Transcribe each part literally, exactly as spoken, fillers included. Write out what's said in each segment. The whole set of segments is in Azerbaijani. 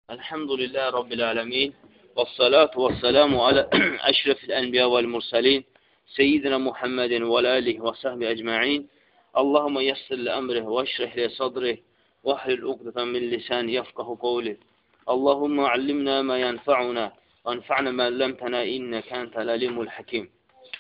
Elhamdülillah Rabbil alemin. Vessalatu vesselamu ala eşrefil enbiya vel mursalin. Seyyidina Muhammedin ve alihi ve sahbihi ecma'in. Allahümme yessir li emrih ve eşrih li sadrih ve ahlil uqdatan min lisani yefkahu kavlih. Allahümme allimna ma yenfa'una ve enfa'na ma allamtana inneke entel alimul hakim.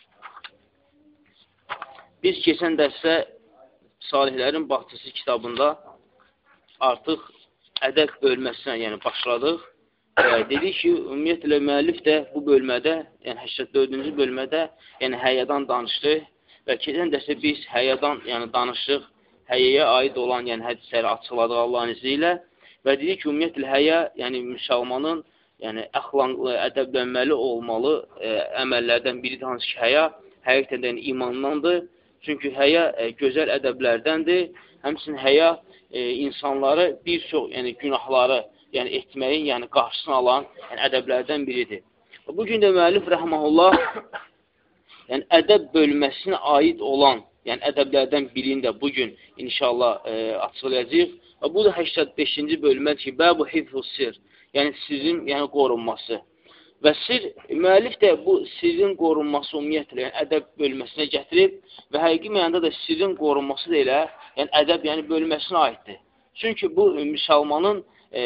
Biz keçən dərsdə Salihlərin Bahçesi kitabında artıq ədəb bölməsinə yəni başladıq. E, dedik ki, ümumiyyətlə müəllif də bu bölmədə, yəni səksən dördüncü bölmədə yəni həyadan danışdı və keçən dərsdə biz həyadan yəni danışdıq, həyaya aid olan yəni hədisləri açıqladıq Allahın izni ilə və dedik ki, ümumiyyətlə həya yəni müsəlmanın yəni əxlaqlı, ədəblənməli olmalı e, əməllərdən biri də hansı ki, həya həqiqətən də yəni, imandandır. Çünki həya e, gözəl ədəblərdəndir. Həmçinin həya e, insanları bir çox yəni, günahları yəni, etməyin yəni, qarşısını alan yəni, ədəblərdən biridir. Bugün də müəllif rəhməhullah yəni, ədəb bölməsinə aid olan yəni, ədəblərdən birini də bugün inşallah e, açıqlayacaq. Bu da səksən beşinci bölmədir ki, Bəbu hifzus sir, yəni sirrin yəni, qorunması. Və sir, müəllif də bu sirrin qorunması ümumiyyətlə, yəni ədəb bölməsinə gətirib və həqiqi mənada da sirrin qorunması da elə, yəni ədəb yəni bölməsinə aiddir. Çünki bu müsəlmanın e,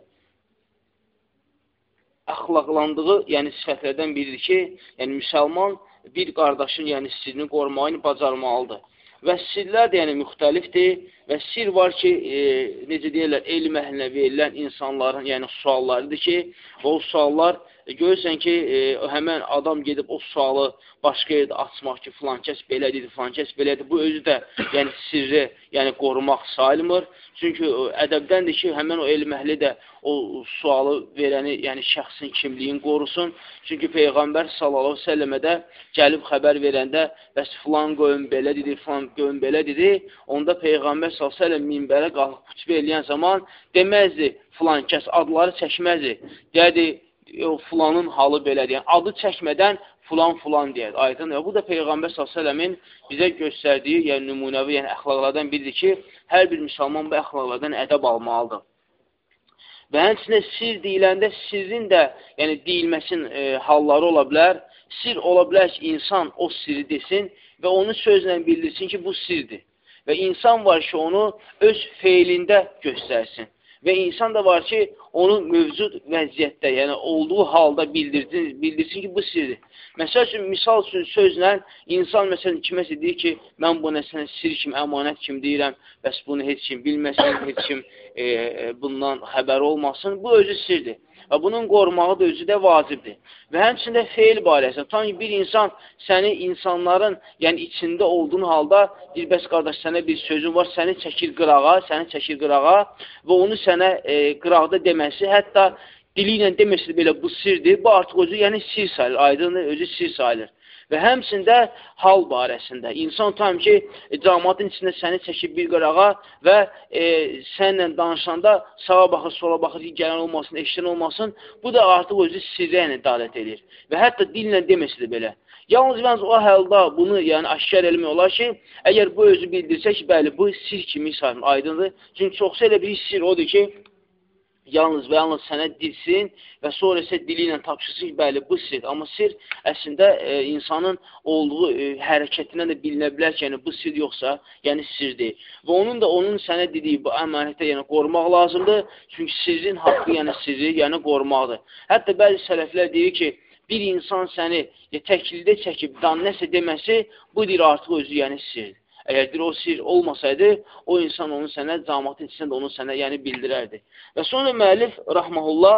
əxlaqlandığı yəni sifətlərdən biridir ki, yəni müsəlman bir qardaşın yəni sirrini qorumağı bacarmalıdır. Və sirlər də yəni müxtəlifdir və sir var ki, e, necə deyirlər, elm əhlinə verilən insanların yəni suallarıdır ki, o suallar e, görürsən ki, e, həmən adam gedib o sualı başqa yerdə açmaq ki, filan kəs belədir, filan kəs belədir. Bu özü də yəni sirri yəni qorumaq sayılmır. Çünki ədəbdəndir ki, həmən o elm əhli də o sualı verəni, yəni şəxsin kimliyin qorusun. Çünki Peyğəmbər sallallahu əleyhi və səlləmə də gəlib xəbər verəndə bəs filan qoyun belədir, filan qoyun belədir, onda Peyğəmbər sallallahu əleyhi və səlləm minbərə qalxıb xütbə eləyən zaman deməzdi filan kəs, adları çəkməzdi. Deyədi, o filanın halı belədir. Yəni, adı çəkmədən filan filan deyər. Aydın. Bu da Peyğəmbər sallallahu əleyhi və səlləmin bizə göstərdiyi, yəni nümunəvi, yəni əxlaqlardan biridir ki, hər bir müsəlman bu əxlaqlardan ədəb almalıdır. Və həmçində sir deyiləndə sirrin də yəni, deyilməsin e, halları ola bilər. Sir ola bilər ki, insan o sirri desin və onu sözlə bildirsin ki, bu sirdir. Və insan var ki, onu öz feilində göstərsin. Və insan da var ki, onu mövcud vəziyyətdə, yəni olduğu halda bildirsin, bildirsin ki, bu sirdir. Məsəl üçün, misal üçün sözlə insan məsələn kiməsə deyir ki, mən bunu sənə sir kimi, əmanət kimi deyirəm, bəs bunu heç kim bilməsin, heç kim e, bundan xəbər olmasın, bu özü sirdir. Və bunun qorumağı da özü də vacibdir. Və həmçində feil barəsində, tam ki, bir insan səni insanların yəni, içində olduğun halda, bir bəs qardaş, sənə bir sözün var, səni çəkir qırağa, səni çəkir qırağa və onu sənə e, qıraqda deməsi, hətta dili ilə deməsi belə bu sirdir, bu artıq özü yəni sir sayılır, aydındır, özü sir sayılır. Və həmçində hal barəsində. İnsan tam ki, e, cəmaatın içində səni çəkib bir qırağa və e, sənlə danışanda sağa baxır, sola baxır ki, gələn olmasın, eşidən olmasın. Bu da artıq özü sirrə yəni dalət edir. Və hətta dillə deməsidir belə. Yalnız bəncə o halda bunu yəni aşkar eləmək olar ki, əgər bu özü bildirsə ki, bəli, bu sir kimi sayılır, aydındır. Çünki çoxsa elə bir sir odur ki, yalnız və yalnız sənə dilsin və sonra isə dili ilə tapşırsın ki, bəli, bu sir. Amma sir əslində e, insanın olduğu e, hərəkətindən də bilinə bilər ki, yəni bu sir yoxsa, yəni sirdir. Və onun da onun sənə dediyi bu əmanətə yəni qorumaq lazımdır. Çünki sirrin haqqı, yəni sirri, yəni qorumaqdır. Hətta bəzi sələflər deyir ki, bir insan səni ya, təklidə çəkib dan nəsə deməsi, bu deyir artıq özü, yəni sirdir. Əgər bir o sir olmasaydı, o insan onu sənə, cəmaatın içində onu sənə yəni bildirərdi. Və sonra müəllif rəhməhullah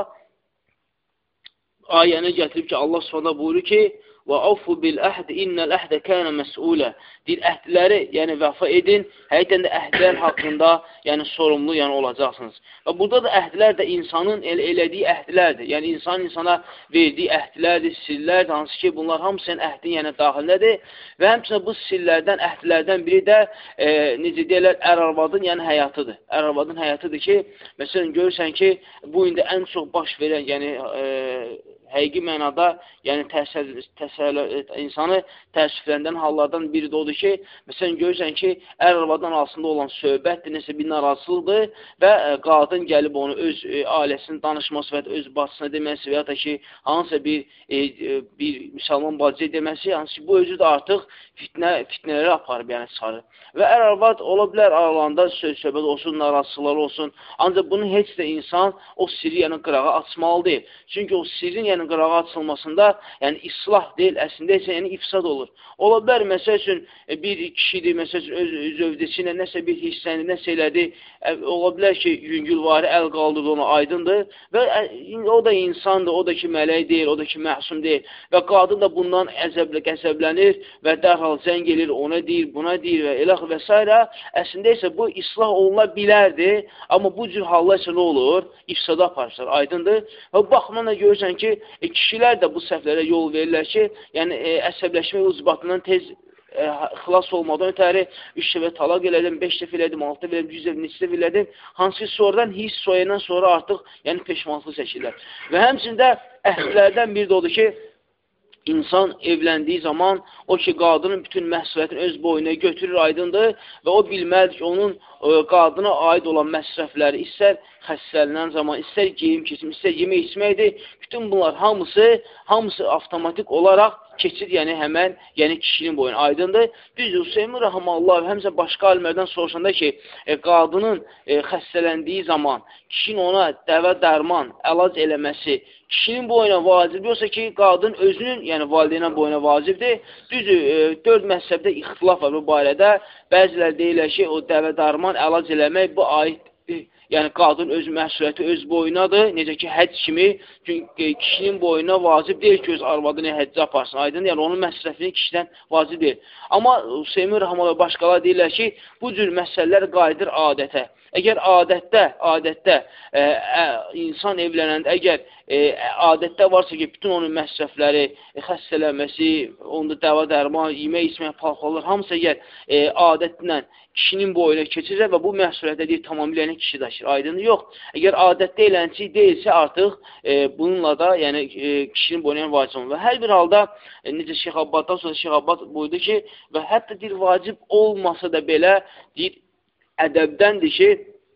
ayəni gətirib ki, Allah Subhanahu buyurur ki, və avfu bil əhd innəl əhdə kənə məs'ulə. Deyir, əhdləri, yəni vəfa edin, həqiqətən də əhdlər haqqında yəni sorumlu yəni olacaqsınız. Və burada da əhdlər də insanın el elədiyi əhdlərdir. Yəni insan insana verdiyi əhdlərdir, sirlərdir, hansı ki, bunlar hamısının əhdin yəni daxilindədir. Və həmçinin bu sirlərdən, əhdlərdən biri də e, necə deyirlər, ər-arvadın yəni həyatıdır. Ər-arvadın həyatıdır ki, məsələn, görürsən ki, bu indi ən çox baş verən yəni e, həqiqi mənada yəni təsəl, təsəl, insanı təəssüfləndirən hallardan biri də odur ki, məsələn, görürsən ki, ər-arvadan arasında olan söhbətdir, nəsə bir narazılıqdır və qadın gəlib onu öz e, ailəsinin danışması və öz bacısına deməsi və ya da ki, hansısa bir, e, bir müsəlman bacıya deməsi, hansı ki, bu özü də artıq fitnə, fitnələri aparıb, yəni sarı. Və ər-arvad ola bilər aralarında söz-söhbət olsun, narazılıqlar olsun, ancaq bunu heç də insan o sirri, yəni qırağa açmalı deyil. Çünki o sirrin, yəni qırağa açılmasında, yəni islah deyil, əslində isə yəni ifsad olur. Ola bilər, məsəl üçün, bir kişidir, məsəl üçün, öz, öz övdəsi ilə nəsə bir hissəni, nəsə elədi, ola bilər ki, yüngülvari əl qaldırdı ona, aydındır və o da insandır, o da ki, mələk deyil, o da ki, məhsum deyil və qadın da bundan əzəblə, qəzəblənir və dərhal zəng gelir, ona deyir, buna deyir və elə və s. Əslində isə bu islah oluna bilərdi, amma bu cür hallar isə nə olur? İfsada aparırlar, aydındır. Və bu baxımdan da görürsən ki, e, kişilər də bu səhvlərə yol verirlər ki, yəni e, əsəbləşmə uzbatından tez e, xilas olmadan ötəri üç dəfə talaq elədim, beş dəfə elədim, altı dəfə elədim, yüz dəfə, neçə dəfə elədim. Hansı ki, sonradan hiss soyadan sonra artıq yəni peşmanlıq çəkirlər. Və həmçində əhdlərdən biri də odur ki, İnsan evləndiyi zaman o ki, qadının bütün məsuliyyətini öz boyuna götürür, aydındır və o bilməlidir ki, onun e, qadına aid olan məsrəfləri, istər xəstələnən zaman, istər geyim keçim, istər yemək içməkdir, bütün bunlar hamısı, hamısı avtomatik olaraq keçir, yəni həmən, yəni kişinin boyuna, aydındır. Düzdür, Hüseymin Rəhəmallah həmsə başqa alimlərdən soruşanda ki, e, qadının e, xəstələndiyi zaman kişinin ona dəvə dərman, əlac eləməsi kişinin boyuna vacibdir, yoxsa ki, qadın özünün, yəni valideynə boyuna vacibdir. Düzdür, e, dörd məhzəbdə ixtilaf var bu barədə. Bəzilər deyirlər ki, o dəvə dərman, əlac eləmək bu aiddir. Yəni, qadın öz məsuliyyəti öz boyunadır. Necə ki, həcc kimi, çünki kişinin boyuna vacib deyil ki, öz arvadını həccə aparsın. Aydın, yəni onun məsrəfini kişidən vacib deyil. Amma Hüseymin Rəhəmallah başqalar deyirlər ki, bu cür məsələlər qayıdır adətə. Əgər adətdə, adətdə ə, ə, insan evlənəndə, əgər ə, adətdə varsa ki, bütün onun məsrəfləri, ə, xəstələnməsi, onda dəva dərman, yemək, içmək, palxallar, hamısı əgər ə, adətlə kişinin boyuna keçəcək və bu məsuliyyətə deyir, tamamilə yəni, kişi daşır. Aydın yox. Əgər adətdə elənçi deyilsə artıq e, bununla da yəni, e, kişinin boyuna vacib olunur. Və hər bir halda e, necə Şeyx Abbaddan sonra Şeyx Abbad buyurdu ki, və hətta deyir, vacib olmasa da belə deyir, ədəbdəndir ki,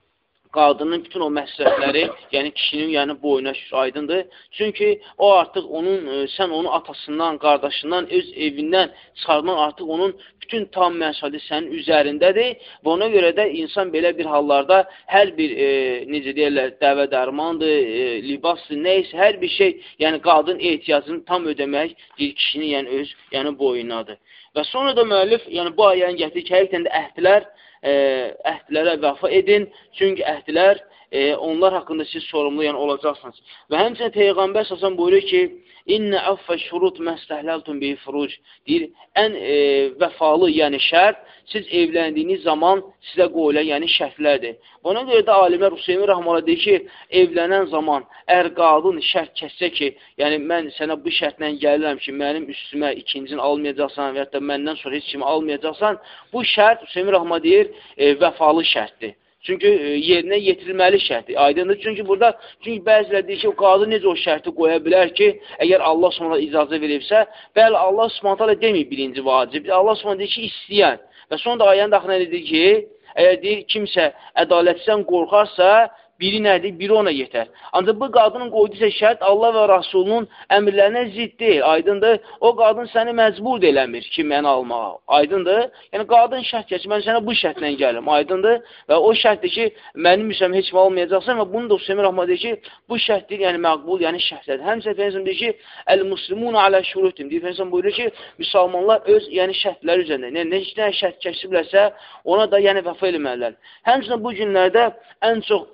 qadının bütün o məsrəfləri, yəni kişinin yəni boyuna aydındır. Çünki o artıq onun, sən onu atasından, qardaşından, öz evindən çıxardan artıq onun bütün tam məsuliyyəti sənin üzərindədir və ona görə də insan belə bir hallarda hər bir, e, necə deyirlər, dəvə dərmandır, e, libasdır, neysə, hər bir şey, yəni qadın ehtiyacını tam ödəmək deyir, kişinin yəni öz yəni boyunadır. Və sonra da müəllif, yəni bu ayəni gətirir ki, həqiqətən də əhdlər, Ə, əhdlərə vəfa edin, çünki əhdlər e, onlar haqqında siz sorumlu yəni, olacaqsınız. Və həmçinin Peyğəmbər səsən buyurur ki, İnnə əffə şurut məstəhləltum bi furuc deyir, ən e, vəfalı, yəni şərt, siz evləndiyiniz zaman sizə qoyulan, yəni şərtlərdir. Buna görə də alimlər Hüseymin Rəhəmallah deyir ki, evlənən zaman ər qadın şərt kəssə ki, yəni mən sənə bu şərtlə gəlirəm ki, mənim üstümə ikincini almayacaqsan və hətta məndən sonra heç kimi almayacaqsan, bu şərt Hüseymin Rəhəmallah deyir, e, vəfalı şərtdir. Çünki e, yerinə yetirilməli şərtdir. Aydındır. Çünki burada, çünki bəzilər deyir ki, o qadın necə o şərti qoya bilər ki, əgər Allah Subhanahu icazə veribsə, bəli, Allah Subhanahu demir birinci vacib. Allah Subhanahu deyir ki, istəyən. Və sonra da ayənin daxilində deyir ki, əgər deyir, kimsə ədalətdən qorxarsa, biri nədir? Biri ona yetər. Ancaq bu qadının qoydusa şərt Allah və Rasulunun əmrlərinə zidd deyil. Aydındır. O qadın səni məcbur eləmir ki, məni almağa. Aydındır. Yəni, qadın şərt keçir. Mən sənə bu şərtlə gəlim. Aydındır. Və o şərtdir ki, mənim müsəm heç mi almayacaqsan və bunu da Hüseymin Rəhmə deyir ki, bu şərtdir, yəni məqbul, yəni şərtlərdir. Həmsə Fərizm deyir ki, əl-muslimun alə şurutim. Deyir, Fərizm buyurur ki, müsəlmanlar öz yəni şərtləri üzərində. Yəni, nə işlə şərt keçiblərsə, ona da yəni vəfa eləməlilər. Həmçinin bu günlərdə ən çox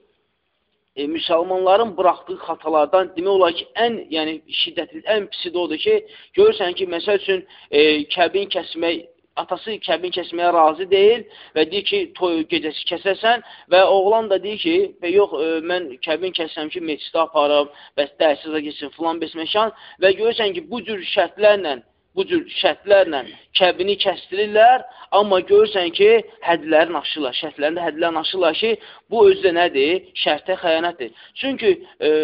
E, müsəlmanların buraxdığı xatalardan demək olar ki, ən yəni, şiddətli, ən pisi də odur ki, görürsən ki, məsəl üçün e, kəbin kəsmək, atası kəbin kəsməyə razı deyil və deyir ki, toy gecəsi kəsəsən və oğlan da deyir ki, və yox, e, mən kəbin kəsəm ki, meçidə aparım, bəs dərsiz geçsin, filan besməkan və görürsən ki, bu cür şərtlərlə bu cür şərtlərlə kəbini kəstirirlər, amma görürsən ki, hədlərini aşırlar, şərtlərində hədlərini aşırlar ki, bu özdə nədir? Şərtə xəyanətdir. Çünki e,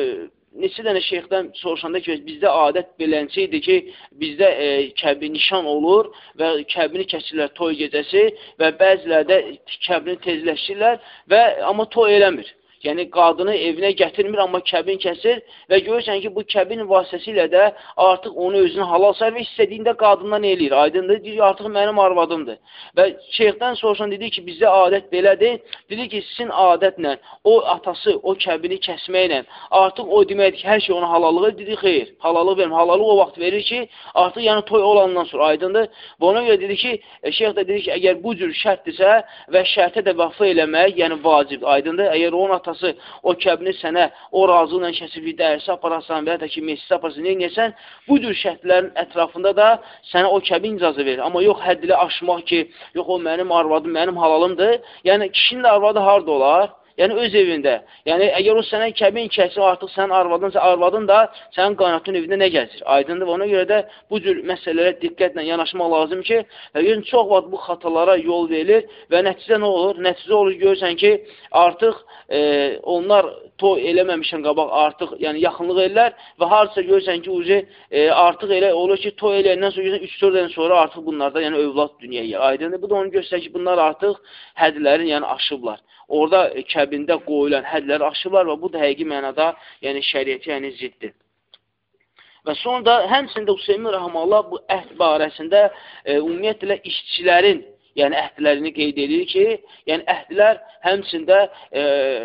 neçə dənə şeyxdən soruşanda ki, bizdə adət belənçə idi ki, bizdə e, kəbri nişan olur və kəbrini kəsirlər toy gecəsi və bəziləri də kəbrini tezləşdirirlər və amma toy eləmir. Yəni, qadını evinə gətirmir, amma kəbin kəsir və görürsən ki, bu kəbin vasitəsilə də artıq onu özünü halal sayır və istədiyində qadından eləyir. Aydındır, deyir, artıq mənim arvadımdır. Və şeyxdən soruşan dedi ki, bizdə adət belədir. Dedi ki, sizin adətlə, o atası, o kəbini kəsməklə, artıq o deməkdir ki, hər şey ona halallığı, dedi, xeyr, halallıq verim. Halallıq o vaxt verir ki, artıq yəni toy olandan sonra, aydındır. Və ona görə dedi ki, şeyx də dedi ki, əgər bu cür şərtdirsə və şərtə də vəfa eləmək, yəni vacibdir, aydındır. Əgər onun atası o kəbini sənə o razılıqla kəsib bir dərsi aparasan və ya da ki, meclisə aparasan, neyəsən, bu cür şərtlərin ətrafında da sənə o kəbin icazə verir. Amma yox, həddili aşmaq ki, yox, o mənim arvadım, mənim halalımdır. Yəni, kişinin arvadı harada olar? Yəni, öz evində. Yəni, əgər o sənə kəbin kəsin, artıq sənin arvadınsa, arvadın da sənin qaynatın evində nə gəzir? Aydındır və ona görə də bu cür məsələlərə diqqətlə yanaşmaq lazım ki, yəni, çox vaxt bu xatalara yol verilir və nəticə nə olur? Nəticə olur, görürsən ki, artıq e, onlar toy eləməmişən qabaq artıq yəni, yaxınlıq edirlər və harca görürsən ki, ucu, e, artıq elə olur ki, toy eləyəndən sonra görürsən, üç dörd dən sonra artıq bunlarda yəni, övlad dünyaya aydındır. Bu da onu göstərir ki, bunlar artıq hədlərin yəni, aşıblar. Orada kəbində qoyulan hədləri aşıblar və bu da həqiqi mənada yəni, şəriyyəti yəni, ziddir. Və sonra da həmçində Hüseymin Rəhmallah bu əhd barəsində e, ümumiyyətlə işçilərin yəni əhdlərini qeyd edir ki, yəni əhdlər həmçində e,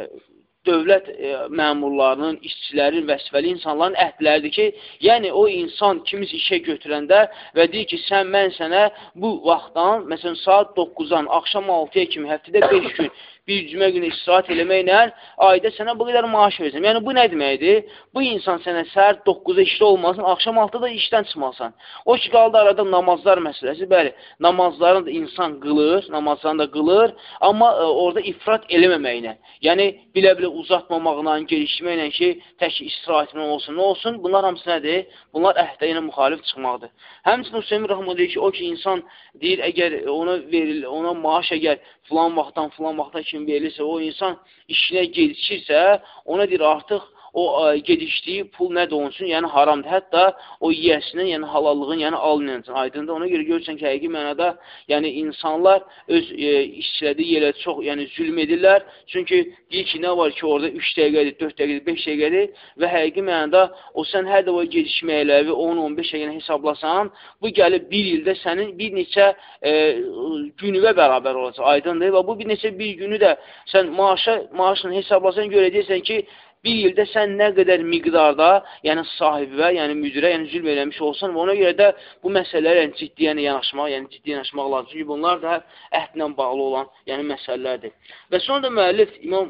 dövlət e, məmurlarının, işçilərin, vəzifəli insanların əhdləridir ki, yəni o insan kimiz işə götürəndə və deyir ki, sən mən sənə bu vaxtdan, məsələn, saat doqquzdan axşam altıya kimi, həftədə beş gün bir cümə günü istirahat eləməklə ayda sənə bu qədər maaş verəcəm. Yəni, bu nə deməkdir? Bu insan sənə səhər doqquzda işdə olmasın, axşam altıda işdən çıxmalsan. O ki, qaldı arada namazlar məsələsi, bəli, namazlarını da insan qılır, namazlarını da qılır, amma e, orada ifrat eləməməklə, yəni bilə-bilə uzatmamaqla, gelişməklə ki, tək istirahətlə olsun, nə olsun? Bunlar hamısı nədir? Bunlar əhdə ilə müxalif çıxmaqdır. Həmçinin Hüseyin Rəhmə deyir ki, o ki, insan deyir, əgər ona verilir, ona maaş əgər filan vaxtdan, filan vaxta kimi verilirsə, o insan işinə gecikirsə, ona deyir, artıq o ə, gedişdiyi pul nə də olsun, yəni haramdır. Hətta o yiyəsinin, yəni halallığın, yəni alınacaq. Aydındır. Ona görə görürsən ki, həqiqi mənada, yəni insanlar öz e, işçilədiyi yerə çox yəni, zülm edirlər. Çünki deyir ki, nə var ki, orada üç dəqiqədir, dörd dəqiqədir, beş dəqiqədir və həqiqi mənada o sən hər dəfə gedişməkləri on on beş dəqiqəni hesablasan, bu gəlib bir ildə sənin bir neçə e, günüvə bərabər olacaq. Aydındır. Və bu bir neçə bir günü də sən maaşa, maaşını hesablasan görəcəksən ki, bir ildə sən nə qədər miqdarda, yəni sahibə, yəni müdürə, yəni zülm eləmiş olsan və ona görə də bu məsələlərə yəni, ciddi yəni, yanaşmaq, yəni ciddi yanaşmaq lazım. Çünki bunlar da əhdlə bağlı olan yəni məsələlərdir. Və sonra da müəllif İmam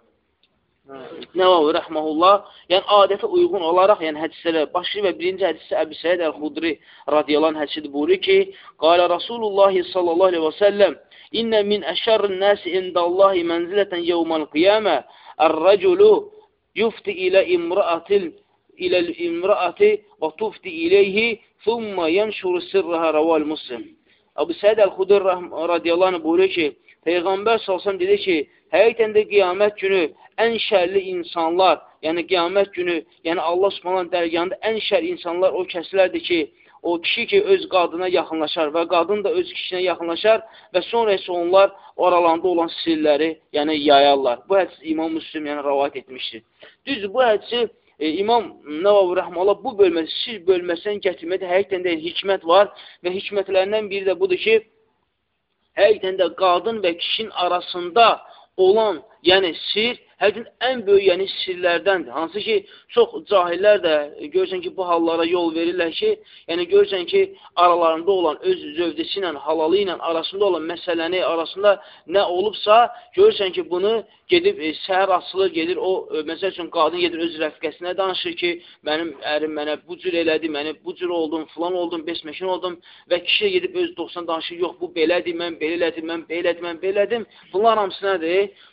Nəvavi rəhməhullah, yəni adətə uyğun olaraq, yəni hədislərə başlayır və birinci hədisi Əbu Səid Əl-Xudri radiyallahu anh hədisidir buyurur ki, qalə Rasulullah sallallahu aleyhi və səlləm İnnə min əşərrin nəsi indallahi mənzilətən yevməl qiyamə ər-rəculu yufti ilə imraatil ilə imraati və tufti iləyhi thumma yanşuru sirrəhə rəval muslim. Əbu Səid Əl-Xudri radiyallahu anh buyurur ki, Peyğəmbər salsam dedi ki, həqiqətən də qiyamət günü ən şərli insanlar, yəni qiyamət günü, yəni Allah Subhanahu dərgahında ən şər insanlar o kəslərdir ki, o kişi ki, öz qadına yaxınlaşar və qadın da öz kişinə yaxınlaşar və sonra isə onlar aralarında olan sirləri yəni yayarlar. Bu hədis İmam Müslim yəni rəvayət etmişdir. Düzdür, bu hədisi e, İmam Nəvavi Rəhməllah bu bölməsi, sir bölməsindən gətirmədə həqiqətən də hikmət var və hikmətlərindən biri də budur ki, həqiqətən də qadın və kişinin arasında olan, yəni sir, həqiqətən ən böyük yəni sirlərdəndir. Hansı ki, çox cahillər də görürsən ki, bu hallara yol verirlər ki, yəni görürsən ki, aralarında olan öz zövdəsi ilə, halalı ilə arasında olan məsələni, arasında nə olubsa, görürsən ki, bunu gedib e, səhər açılır, gedir o, e, məsəl üçün, qadın gedir öz rəfiqəsinə danışır ki, mənim ərim mənə bu cür elədi, mənə bu cür oldum, filan oldum, besməşin oldum və kişiyə gedib öz dostuna danışır, yox, bu belədir, mən belə elədim, mən belə elədim, mən belə elədim. Bunlar hamısı nədir?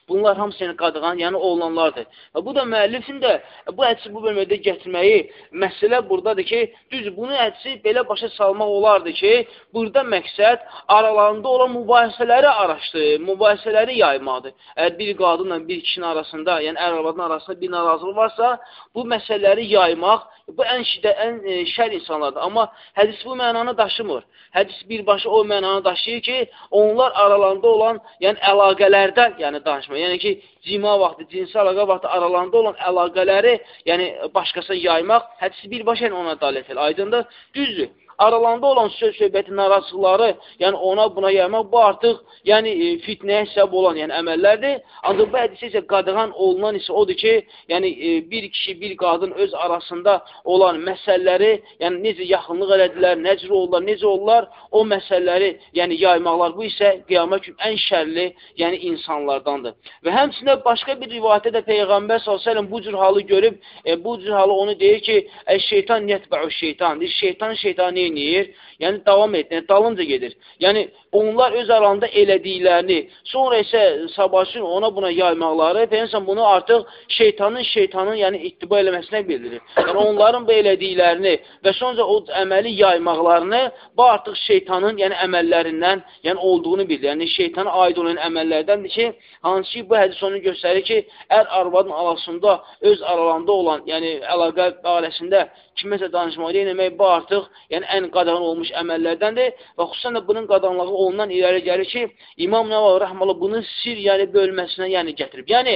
bunlar hamısı yəni qadağan, yəni olunanlardır. Və bu da müəllifin də bu hədisi bu bölmədə gətirməyi məsələ buradadır ki, düz bunu hədisi belə başa salmaq olardı ki, burada məqsəd aralarında olan mübahisələri araşdırır, mübahisələri yaymaqdır. Əgər bir qadınla bir kişinin arasında, yəni ər-arvadın arasında bir narazılıq varsa, bu məsələləri yaymaq, bu ən, şidə, ən e, şər insanlardır. Amma hədis bu mənanı daşımır. Hədis birbaşa o mənanı daşıyır ki, onlar aralarında olan yəni əlaqələrdən yəni danışmır. Yəni ki, cima vaxtı, cinsi əlaqə vaxtı aralarında olan əlaqələri yəni başqasına yaymaq, hədisi birbaşa yəni ona dalət edir. Aydındır, düzdür. Aralarında olan söz söhbəti, narazılıqları, yəni ona buna yaymaq, bu artıq yəni e, fitnəyə səbəb olan yəni əməllərdir. Ancaq bu hədisi isə qadağan olunan isə odur ki, yəni e, bir kişi, bir qadın öz arasında olan məsələləri, yəni necə yaxınlıq elədilər, necə oldular, necə oldular, o məsələləri yəni yaymaqlar. Bu isə qiyamət günü ən şərli yəni insanlardandır. Və həmçində başqa bir rivayətdə də Peyğəmbər sallallahu əleyhi və səlləm bu cür halı görüb, e, bu cür halı onu deyir ki, şeytan yətbəu şeytan, şeytan şeytanı eləyir, yəni davam edir, yəni dalınca gedir. Yəni onlar öz arasında elədiklərini, sonra isə sabahçın ona buna yaymaqları, Peyğəmbər bunu artıq şeytanın şeytanın yəni ittiba eləməsinə bildirir. Yəni onların bu elədiklərini və sonra o əməli yaymaqlarını bu artıq şeytanın yəni əməllərindən yəni olduğunu bilir. Yəni şeytana aid olan əməllərdəndir ki, hansı ki bu hədis onu göstərir ki, ər-arvadın arasında öz aralarında olan yəni əlaqə barəsində kiməsə danışmaq deyilmək, bu artıq yəni ən qadağan olmuş əməllərdəndir və xüsusən də bunun qadağanlığı ondan irəli gəlir ki, İmam Nəvavi rəhməhullah bunu sir yəni bölməsinə yəni gətirib. Yəni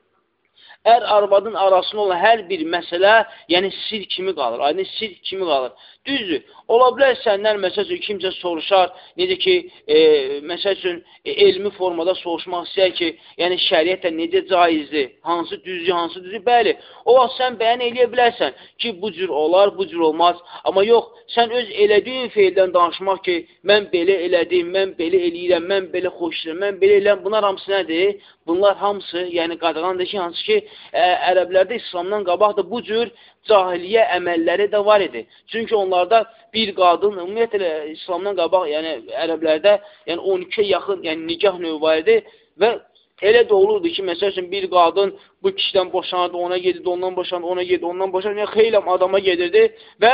ər-arvadın arasında olan hər bir məsələ yəni sir kimi qalır, aydın sir kimi qalır. Düzdür, ola bilər səndən məsəl üçün kimsə soruşar, necə ki, e, məsəl üçün e, elmi formada soruşmaq istəyər ki, yəni şəriətlə necə caizdir, hansı düzdür, hansı düzdür, bəli, o vaxt sən bəyan eləyə bilərsən ki, bu cür olar, bu cür olmaz, amma yox, sən öz elədiyin feildən danışmaq ki, mən belə elədim, mən belə eləyirəm, mən belə xoşlayıram, mən belə eləyirəm, bunlar hamısı nədir? Bunlar hamısı, yəni qadağandır ki, hansı ki, ə, ərəblərdə İslamdan qabaq da bu cür cahiliyyə əməlləri də var idi. Çünki onlarda bir qadın, ümumiyyətlə İslamdan qabaq, yəni ərəblərdə yəni on ikiyə yaxın yəni nikah növü var idi və elə də olurdu ki, məsəl üçün bir qadın bu kişidən boşanırdı, ona gedirdi, ondan boşanırdı, ona gedirdi, ondan boşanırdı, yəni xeyləm adama gedirdi və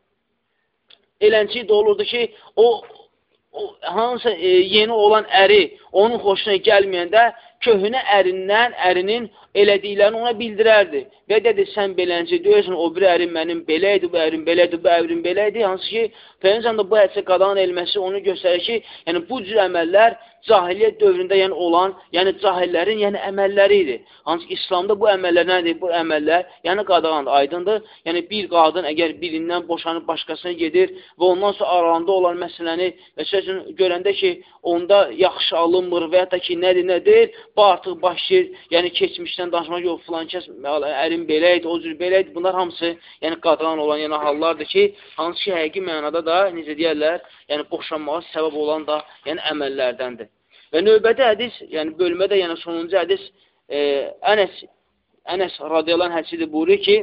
elənçi də olurdu ki, o, o hansı e, yeni olan əri onun xoşuna gəlməyəndə köhnə ərindən, ərinin elədiklərini ona bildirərdi. Və dedi, sən belənci deyirsən, o bir ərim mənim belə idi, bu ərim belə idi, bu ərim belə idi. Hansı ki, Peyğəmbər də bu hədisə qadağan edilməsi onu göstərir ki, yəni bu cür əməllər cahiliyyət dövründə yəni olan, yəni cahillərin yəni əməlləri idi. Hansı ki, İslamda bu əməllər nədir? Bu əməllər yəni qadağandır, aydındır. Yəni bir qadın əgər birindən boşanıb başqasına gedir və ondan sonra aralarında olan məsələni və sözün görəndə ki, onda yaxşı alınmır və ya da ki, nədir, nədir, bu artıq başlayır, yəni keçmişdən danışmaq yox, filan kəs ərin belə idi, o cür belə idi. Bunlar hamısı yəni qadağan olan yəni hallardır ki, hansı ki, həqiqi mənada da, necə deyərlər, yəni boşanmağa səbəb olan da yəni əməllərdəndir. Və növbəti hədis, yəni bölmədə, yəni sonuncu hədis e, Ənəs, Ənəs radiyallahu hədisidir, buyurur ki,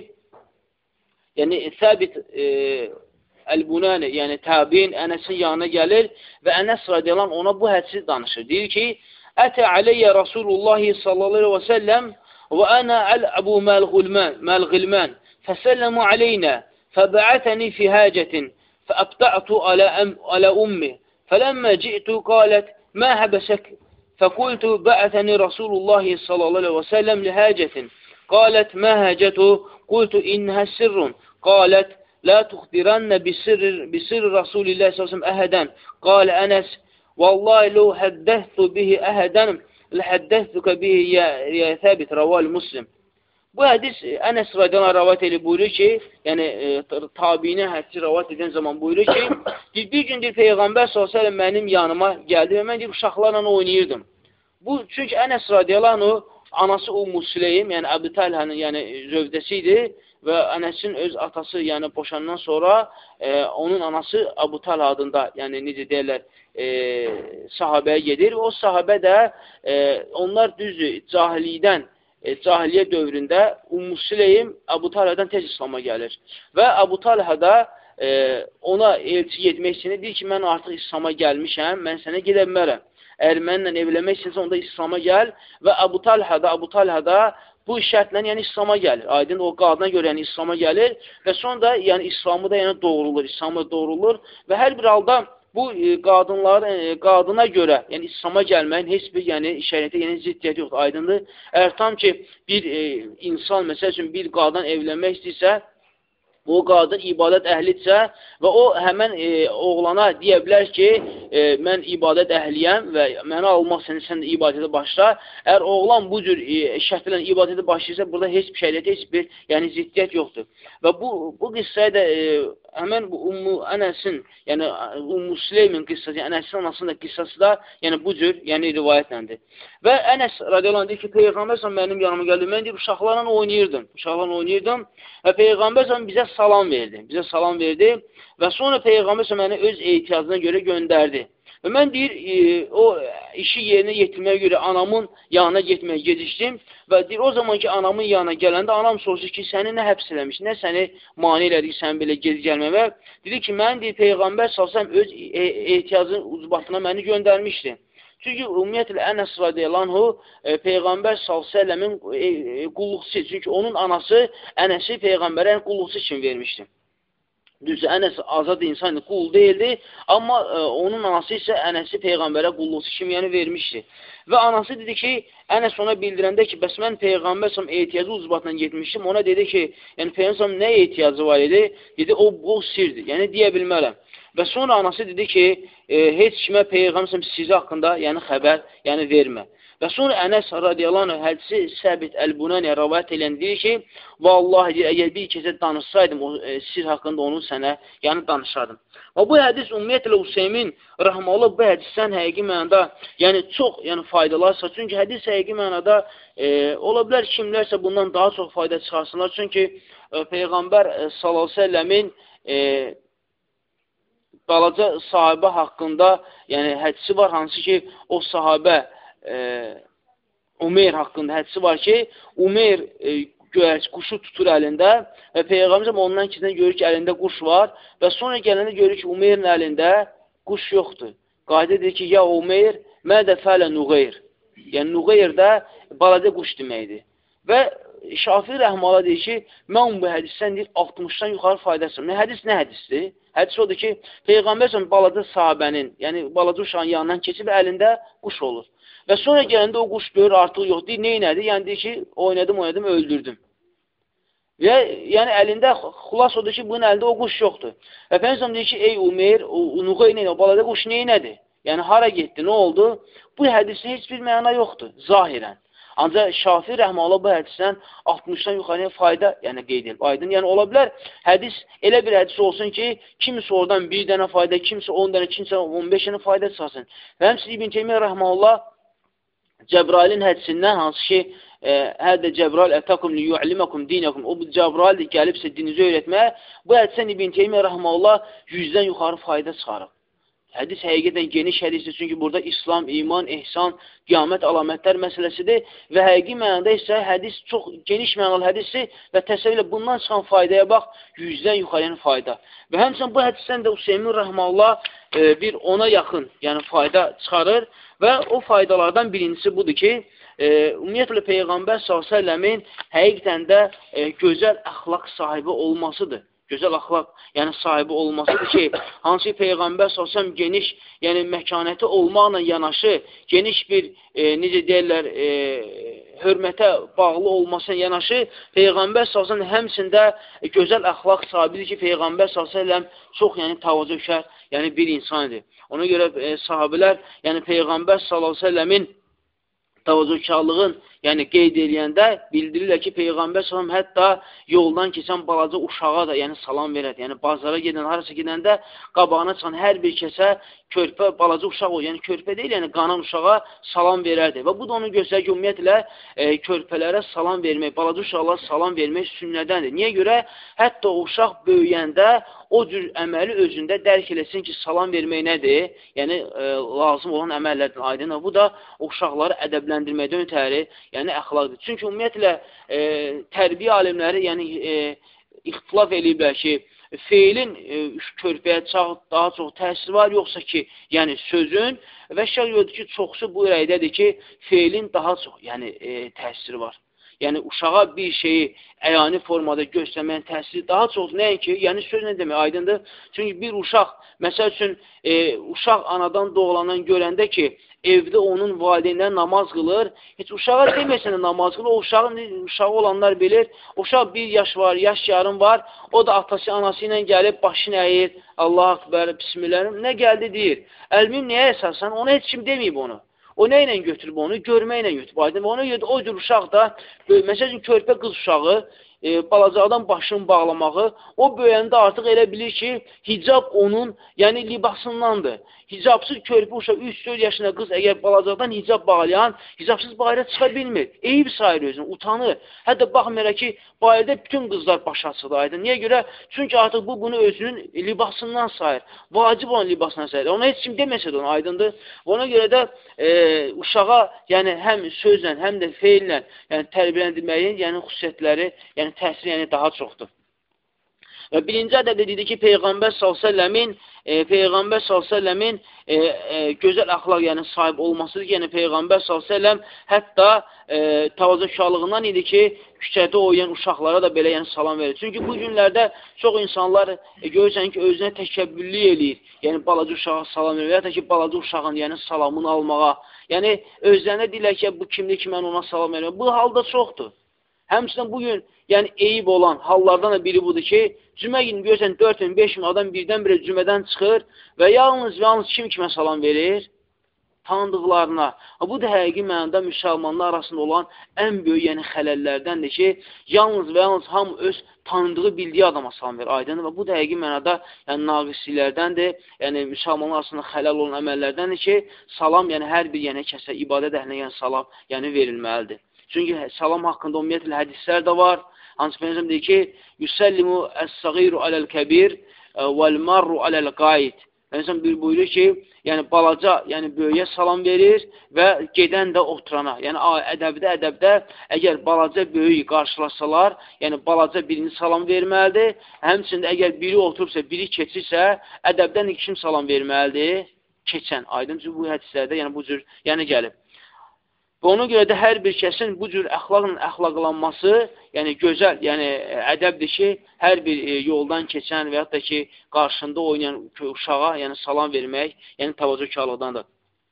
yəni Səbit e, Əl-Bunani, yəni təbiin Ənəsin yanına gəlir və Ənəs radiyallahu ona bu hədisi danışır. Deyir ki, Ətə aleyyə Rasulullahi sallallahu aleyhi və səlləm və ənə əl-əbu məl-ğilmən fəsəlləmu aleynə fəbəətəni fi həcətin fəəbda'tu alə ummi fələmmə ci'tu qalət ما حبسك فقلت بعثني رسول الله صلى الله عليه وسلم لحاجة قالت ما حاجته قلت إنها سر قالت لا تخبرن بسر, بسر رسول الله صلى الله عليه وسلم أحدا قال أنس والله لو حدثت به أحدا لحدثتك به يا, يا ثابت رواه Müslim. Bu hədis Ənəs radiyallahu rəvat edib buyurur ki, yəni e, tabiinə hədisi rəvat edən zaman buyurur ki, bir gün deyir, Peyğəmbər sallallahu əleyhi və səlləm mənim yanıma gəldi və mən deyir, uşaqlarla oynayırdım. Bu, çünki Ənəs radiyallahu anası Ummu Süleym, yəni Əbu Talhanın yəni, zövdəsi idi və Ənəsin öz atası yəni boşandan sonra e, onun anası Əbu Talha adında, yəni necə deyirlər, e, sahabəyə gedir və o sahabə də e, onlar düzdür, cahiliyyədən E, cahiliyyə dövründə Ummu Süleym Əbu Talhadan tez İslama gəlir. Və Əbu Talha da e, ona elçi getmək istəyir, deyir ki, mən artıq İslama gəlmişəm, mən sənə gedə bilmərəm. erməninlə evlənmək istəyirsə, onda İslama gəl və Əbu Talhada, Əbu Talhada bu şərtlə yəni İslama gəlir. Aydın o qadına görə yəni İslama gəlir və sonra da yəni İslamı da yəni doğrulur, İslamı da doğrulur və hər bir halda bu e, qadınlar e, qadına görə yəni İslama gəlməyin heç bir yəni şəriətə yəni ziddiyyəti yoxdur. Aydındır. Əgər tam ki bir e, insan məsəl üçün bir qadın evlənmək istəyirsə, o qadın ibadət əhlidirsə və o həmən e, oğlana deyə bilər ki, e, mən ibadət əhliyəm və mənə almaq səni, sən də ibadətə başla. Əgər oğlan bu cür e, şərtlə ibadətə başlayırsa, burada heç bir şəriətə heç bir yəni ziddiyyət yoxdur. Və bu, bu qıssayı da e, həmən bu Ummu Ənəsin, yəni Ummu Süleymin qıssası, yəni Ənəsin anasının da qıssası da yəni bu cür yəni rivayətləndir. Və Ənəs radiyallahu anh deyir ki, Peyğəmbər mənim yanıma gəldi, mən deyir, uşaqlarla oynayırdım, uşaqlarla oynayırdım və Peyğəmbər bizə salam verdi, bizə salam verdi və sonra Peyğəmbər məni öz ehtiyacına görə göndərdi. Və mən deyir, e, o işi yerinə yetirməyə görə anamın yanına getməyə gecişdim və deyir, o zaman ki, anamın yanına gələndə anam soruşur ki, səni nə həbs eləmiş, nə səni mani elədik, sən belə gezi gəlməyə. Dedi ki, mən deyir, Peyğəmbər salsam öz e ehtiyacın ucbatına məni göndərmişdi. Çünki ümumiyyətlə Ənəs radiyallahu e, Peyğəmbər sallallahu əleyhi e, e, qulluqçusu, çünki onun anası Ənəsi Peyğəmbərə qulluqçu kimi vermişdi. Düzdür, Ənəs azad insan qul deyildi, amma e, onun anası isə Ənəsi Peyğəmbərə qulluqçu kimi yəni vermişdi. Və anası dedi ki, Ənəs ona bildirəndə ki, bəs mən Peyğəmbər sallallahu ehtiyacı ucbatla getmişdim, ona dedi ki, yəni Peyğəmbər nə ehtiyacı var idi? Dedi, o bu sirdir, yəni deyə bilmərəm. Və sonra anası dedi ki, e, heç kimə Peyğəmbər sirri haqqında yəni xəbər yəni vermə. Və sonra Ənəs radiyallahu anh hədisi Səbit Əl-Bunaniyə rəvayət eləyən deyir ki, vallahi deyir, əgər bir kəsə danışsaydım o e, sir haqqında onu sənə yəni danışardım. Və bu hədis ümumiyyətlə Hüseymin rəhməllah bu hədisdən həqiqi mənada yəni çox yəni faydalarsa, çünki hədis həqiqi mənada e, ola bilər kimlərsə bundan daha çox fayda çıxarsınlar. Çünki e, Peyğəmbər e, sallallahu əleyhi və səlləmin e, balaca sahabə haqqında yəni hədisi var, hansı ki o sahabə E, Umeyr haqqında hədisi var ki, Umeyr e, göyərç quşu tutur əlində və Peyğəmbər ondan keçən görür ki, əlində quş var və sonra gələndə görür ki, Umeyrin əlində quş yoxdur. Qayda edir ki, ya Umeyr, mədə fələ Nuğeyr. Yəni, Nuğeyr də balaca quş deməkdir. Və Şafi rəhmələ deyir ki, mən bu hədisdən deyir, altmışdan yuxarı faydasın. Nə hədis, nə hədisdir? Hədis odur ki, Peyğəmbər balaca sahabənin, yəni balaca uşağın yanından keçib əlində quş olur. Və sonra gələndə o quş görür, artıq yox, deyir, neynədir? Yəni deyir ki, oynadım, oynadım, öldürdüm. Və yəni əlində, xulas odur ki, bunun əlində o quş yoxdur. Və Peyğəmbər deyir ki, ey Umeyr, Nuğey neynə, o balaca quş neynədir? Yəni, hara getdi, nə oldu? Bu hədisin heç bir məna yoxdur, zahirən. Ancaq Şafi rəhməllah bu hədisdən altmışdan yuxarıya fayda yəni, qeyd edib. Aydın, yəni ola bilər, hədis elə bir hədis olsun ki, kimsə oradan bir dənə fayda, kimsə on dənə, kimsə on beş dənə fayda çıxasın. Və həmçinin İbn Teymiyyə rəhməllah Cəbrailin hədisindən, hansı ki, e, hədə Cəbrail ətəkum li yu'liməkum dinəkum, o bu Cəbrail gəlibsə dinizi öyrətməyə, bu hədisdən İbn Teymiyyə rəhməllah yüzdən yuxarı fayda çıxarıb. Hədis həqiqətən geniş hədisdir, çünki burada İslam, iman, ehsan, qiyamət alamətlər məsələsidir və həqiqi mənada isə hədis çox geniş mənalı hədisdir və təsəvvürlə bundan çıxan faydaya bax, yüzdən yuxarıyan fayda. Və həmçinin bu hədisdən də Hüseymin rəhməllah e, bir ona yaxın yəni fayda çıxarır və o faydalardan birincisi budur ki, e, ümumiyyətlə Peyğəmbər sallallahu əleyhi və səlləmin həqiqətən də e, gözəl əxlaq sahibi olmasıdır. Gözəl əxlaq, yəni sahibi olmasıdır ki, hansı Peyğəmbər sallallahu əleyhi və səlləm geniş, yəni məkanəti olmaqla yanaşı, geniş bir, e, necə deyirlər, e, hörmətə bağlı olmasına yanaşı, Peyğəmbər sallallahu əleyhi və səlləm həmçində gözəl əxlaq sahibidir ki, Peyğəmbər sallallahu əleyhi və səlləm çox, yəni təvazökar, yəni bir insan idi. Ona görə e, sahabilər, yəni Peyğəmbər sallallahu əleyhi və səlləmin təvazökarlığın yəni qeyd eləyəndə bildirirlər ki, Peyğəmbər sallam hətta yoldan keçən balaca uşağa da yəni salam verədi. Yəni bazara gedən, harasa gedəndə qabağına çıxan hər bir kəsə körpə, balaca uşaq o, yəni körpə deyil, yəni qanan uşağa salam verərdi. Və bu da onu göstərir ki, ümumiyyətlə e, körpələrə salam vermək, balaca uşaqlara salam vermək sünnədəndir. Niyə görə? Hətta o uşaq böyüyəndə o cür əməli özündə dərk eləsin ki, salam vermək nədir? Yəni, e, lazım olan əməllərdən aydın. Bu da o uşaqları ədəbləndirməkdən ötəri, yəni əxlaqdır. Çünki ümumiyyətlə, e, tərbiyə alimləri yəni, e, ixtilaf eləyiblər ki, feilin e, körpəyə daha çox təsiri var, yoxsa ki, yəni sözün və şəx gördü ki, çoxsu bu rəydədir ki, feilin daha çox yəni, e, təsiri var. Yəni, uşağa bir şeyi əyani formada göstərməyin təsiri daha çox nəinki, yəni söz nə demək, aydındır. Çünki bir uşaq, məsəl üçün, e, uşaq anadan doğulandan görəndə ki, evdə onun valideynlər namaz qılır, heç uşağa deməsən də namaz qılır, o uşağın, uşağı olanlar bilir, uşaq bir yaş var, yaş yarım var, o da atası, anası ilə gəlib, başını əyir, Allah akbar, bismillah, nə gəldi deyir. Əlmim nəyə əsasən, ona heç kim deməyib onu. O nə ilə götürüb onu? Görməklə götürüb. Aydın. Ona görə o cür uşaq da, məsələn, körpə qız uşağı, e, balacaqdan başını bağlamağı, o böyəndə artıq elə bilir ki, hicab onun, yəni libasındandır. Hicabsız körpə uşaq üç dörd yaşında qız əgər balacaqdan hicab bağlayan, hicabsız bayra çıxa bilmir. Eyib sayır özünü, utanır. Hətta baxmayaraq ki, bayırda bütün qızlar baş açılır. Aydın. Niyə görə? Çünki artıq bu, bunu özünün libasından sayır. Vacib olan libasından sayır. Ona heç kim deməsə də onu, aydındır. Ona görə də e, uşağa yəni, həm sözlə, həm də feillə yəni, tərbiyələndirməyin yəni, xüsusiyyətləri, yəni təsiri yəni, daha çoxdur. Və birinci ədəbdə dedik ki, Peyğəmbər s.ə.v-in e, Peyğəmbər s.ə.v-in e, e, gözəl əxlaq yəni, sahib olmasıdır ki, yəni Peyğəmbər s.ə.v hətta e, tavazökarlığından idi ki, küçədə oynayan uşaqlara da belə yəni, salam verir. Çünki bu günlərdə çox insanlar e, görürsən ki, özünə təkəbbürlü eləyir. Yəni, balaca uşağa salam verir. Və ya da ki, balaca uşağın yəni, salamını almağa. Yəni, özlərində deyirlər ki, bu kimdir ki, mən ona salam verir. Bu halda çoxdur. Həmçinin bugün yəni eyib olan hallardan da biri budur ki, cümə günü görsən dörd min, beş min adam birdən-birə cümədən çıxır və yalnız və yalnız kim kimə salam verir? Tanıdıqlarına. Bu da həqiqi mənada müsəlmanlar arasında olan ən böyük yəni xələllərdəndir ki, yalnız və yalnız hamı öz tanıdığı, bildiyi adama salam verir. Aydındır və bu da həqiqi mənada yəni, naqisliklərdəndir, yəni müsəlmanlar arasında xələl olan əməllərdəndir ki, salam yəni hər bir yəni, kəsə, ibadət əhlinə yəni, salam yəni, verilməlidir. Çünki salam haqqında ümumiyyətlə hədislər də var. Hansı Peyğəmbər deyir ki, "Yusallimu as-sagiru aləl-kəbir vəl-marru aləl-qaid." Peyğəmbər bir buyurur ki, yəni balaca, yəni böyüyə salam verir və gedən də oturana. Yəni ədəbdə, ədəbdə əgər balaca böyüyü qarşılasalar, yəni balaca birini salam verməlidir. Həmçində əgər biri oturursa, biri keçirsə, ədəbdən kim salam verməlidir? Keçən. Aydın çünki bu hədislərdə yəni bu cür yəni gəlib. Və ona görə də hər bir kəsin bu cür əxlaqla əxlaqlanması, yəni gözəl, yəni ədəbdir ki, hər bir e, yoldan keçən və yaxud da ki, qarşında oynayan uşağa yəni salam vermək, yəni təvazökarlıqdandır.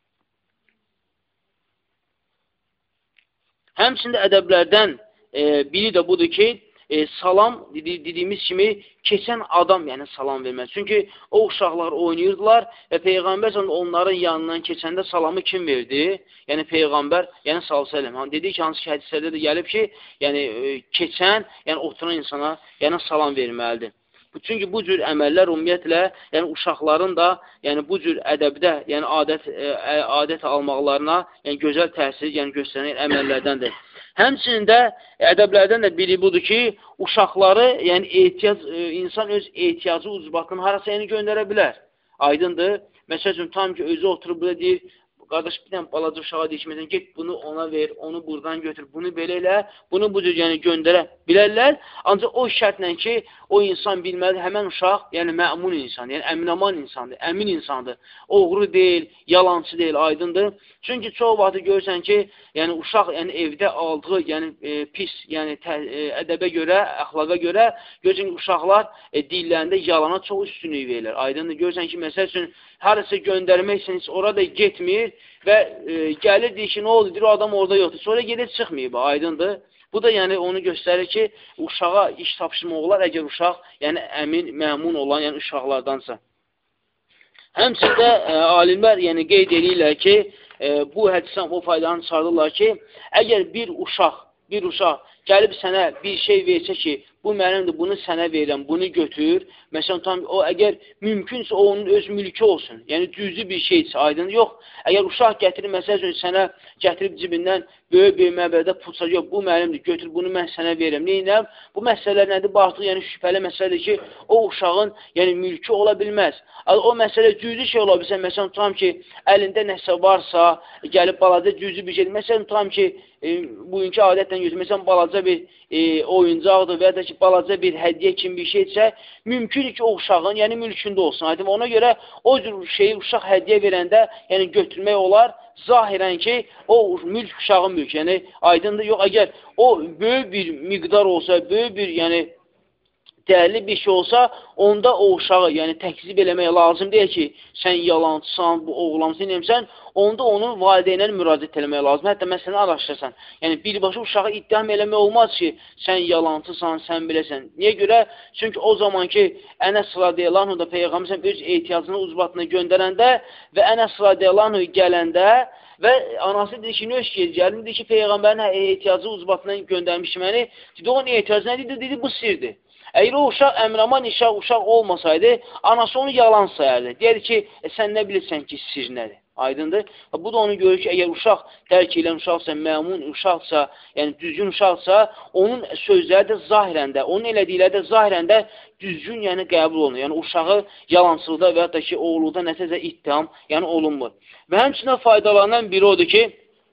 Həmçində ədəblərdən e, biri də budur ki, e, salam dediyimiz kimi keçən adam yəni salam verməz. Çünki o uşaqlar oynayırdılar və Peyğəmbər onların yanından keçəndə salamı kim verdi? Yəni Peyğəmbər, yəni sallallahu əleyhi və səlləm. Dedi ki, hansı ki hədislərdə də gəlib ki, yəni e, keçən, yəni oturan insana yəni salam verməlidir. Çünki bu cür əməllər ümumiyyətlə, yəni uşaqların da yəni bu cür ədəbdə, yəni adət e, adət almaqlarına, yəni gözəl təsir yəni göstərən əməllərdəndir. Həmçinin də ədəblərdən də biri budur ki, uşaqları, yəni ehtiyac, insan öz ehtiyacı ucbatını harasa yəni göndərə bilər. Aydındır. Məsəl üçün, tam ki, özü oturub burada deyir, qardaş bir dənə balaca uşağa deyir ki, məsələn, get bunu ona ver, onu buradan götür, bunu belə elə, bunu bu cür yəni göndərə bilərlər. Ancaq o şərtlə ki, o insan bilməlidir, həmən uşaq, yəni məmun insan, yəni əminaman insandır, əmin insandır. Oğru deyil, yalancı deyil, aydındır. Çünki çox vaxtı görürsən ki, yəni uşaq yəni, evdə aldığı yəni, e, pis yəni, tə, e, ədəbə görə, əxlaqa görə, görürsən ki, uşaqlar e, dillərində yalana çox üstünlük verirlər. Aydındır, görürsən ki, məsəl üçün, harasa göndərmək üçün heç orada getmir və e, gəlir deyir ki, nə oldu, deyir, o adam orada yoxdur. Sonra gedib çıxmayıb, aydındır. Bu da yəni onu göstərir ki, uşağa iş tapşırmaq olar, əgər uşaq yəni əmin, məmun olan yəni uşaqlardansa. Həmçində e, alimlər yəni qeyd edirlər ki, e, bu hədisdən o faydanı çıxardırlar ki, əgər bir uşaq, bir uşaq gəlib sənə bir şey versə ki, bu mənimdir, bunu sənə verirəm, bunu götür. Məsələn, tam, o əgər mümkünsə o onun öz mülkü olsun. Yəni cüzi bir şeysə, aydın yox. Əgər uşaq gətirir, məsəl üçün sənə gətirib cibindən böyük-böyük məbələdə pulsa, yox, bu mənimdir, götür, bunu mən sənə verirəm. Neynəm? Bu məsələlər nədir? Bu artıq yəni şübhəli məsələdir ki, o uşağın yəni mülkü ola bilməz. O məsələ cüzi şey ola bilsə, məsələn, tam ki, əlində nəsə varsa, gəlib balaca cüzi bir şey, məsələn, tam ki, e, bugünkü adətlə gözləməsən balaca bir e, oyuncaqdır və ya da ki, balaca bir hədiyyə kimi bir şeysə, mümkün ki, o uşağın, yəni mülkündə olsun. Aydın, ona görə o cür şeyi uşaq hədiyyə verəndə, yəni götürmək olar, zahirən ki, o mülk uşağın mülk, yəni aydındır, yox, əgər o böyük bir miqdar olsa, böyük bir, yəni dəyərli bir şey olsa, onda o uşağı, yəni təkzib eləmək lazım deyil ki, sən yalancısan, bu oğlamsın, nemsən, onda onun valideynə müraciət eləmək lazım. Hətta məsələni araşdırsan. Yəni, birbaşa uşağı ittiham eləmək olmaz ki, sən yalancısan, sən biləsən. Niyə görə? Çünki o zaman ki, Ənəs radiyallahu da Peyğəmbər öz ehtiyacını uzbatına göndərəndə və Ənəs radiyallahu gələndə və anası dedi ki, nə öş gəldim, dedi ki, Peyğəmbərin ehtiyacı uzbatına göndərmişdi məni. Dedi, onun ehtiyacı nə dedi? Dedi, bu sirdir. Əgər o uşaq əmraman işaq uşaq olmasaydı, anası onu yalan sayardı. Deyədir ki, e, sən nə bilirsən ki, sir nədir? Aydındır. Bu da onu görür ki, əgər uşaq dərk edən uşaqsa, məmun uşaqsa, yəni düzgün uşaqsa, onun sözləri də zahirəndə, onun elədikləri də zahirəndə düzgün, yəni qəbul olunur. Yəni uşağı yalancılıqda və ya da ki, oğluqda nəsəsə ittiham, yəni olunmur. Və həmçinin faydalarından biri odur ki,